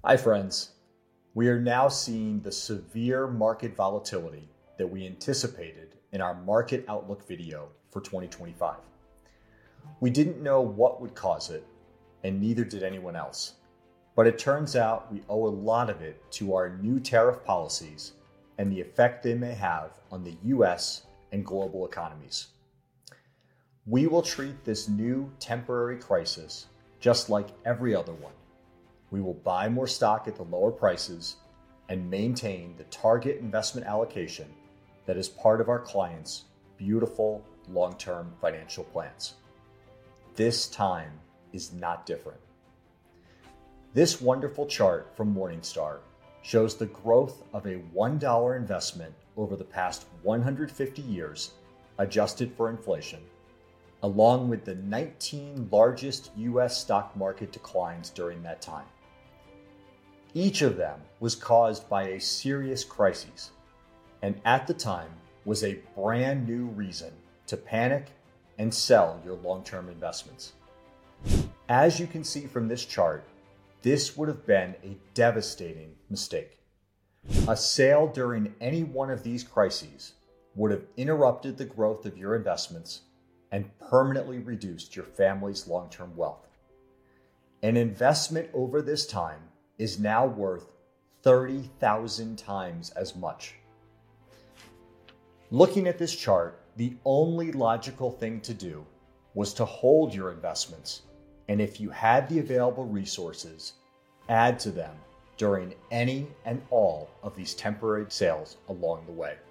Hi friends. We are now seeing the severe market volatility that we anticipated in our market outlook video for 2025. We didn't know what would cause it, and neither did anyone else. But it turns out we owe a lot of it to our new tariff policies and the effect they may have on the US and global economies. We will treat this new temporary crisis just like every other one. We will buy more stock at the lower prices and maintain the target investment allocation that is part of our clients' beautiful long-term financial plans. This time is not different. This wonderful chart from Morningstar shows the growth of a $1 investment over the past 150 years, adjusted for inflation, along with the 19 largest US stock market declines during that time. Each of them was caused by a serious crisis, and at the time was a brand new reason to panic and sell your long-term investments. As you can see from this chart, this would have been a devastating mistake. A sale during any one of these crises would have interrupted the growth of your investments and permanently reduced your family's long-term wealth. An investment over this time is now worth 30,000 times as much. Looking at this chart, the only logical thing to do was to hold your investments, and if you had the available resources, add to them during any and all of these temporary sales along the way.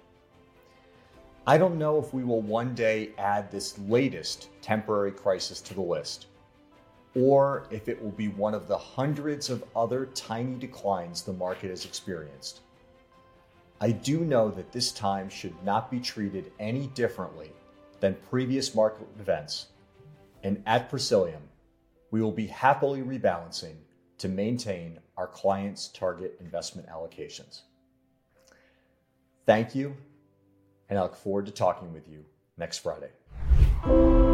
I don't know if we will one day add this latest temporary crisis to the list, or if it will be one of the hundreds of other tiny declines the market has experienced. I do know that this time should not be treated any differently than previous market events, and at Presilium, we will be happily rebalancing to maintain our clients' target investment allocations. Thank you, and I look forward to talking with you next Friday.